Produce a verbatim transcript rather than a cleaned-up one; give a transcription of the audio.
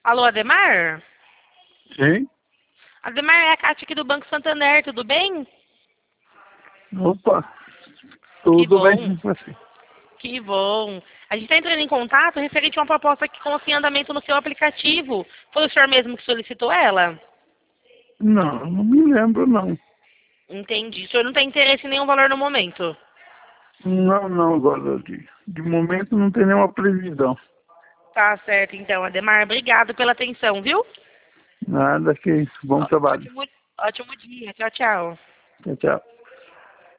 Alô, Ademar? Sim? Ademar, é a Cátia aqui do Banco Santander, tudo bem? Opa, Que tudo bem bom, com você? que bom. A gente está entrando em contato referente a uma proposta que consiste em andamento no seu aplicativo. Foi o senhor mesmo que solicitou ela? Não, não me lembro não. Entendi. O senhor não tem interesse em nenhum valor no momento? Não, não, agora de, de momento não tem nenhuma previsão. Tá certo, então, Ademar. Obrigado pela atenção, viu? Nada, que isso. Bom Ó- trabalho. Ótimo, ótimo dia. Tchau, tchau. Tchau, tchau.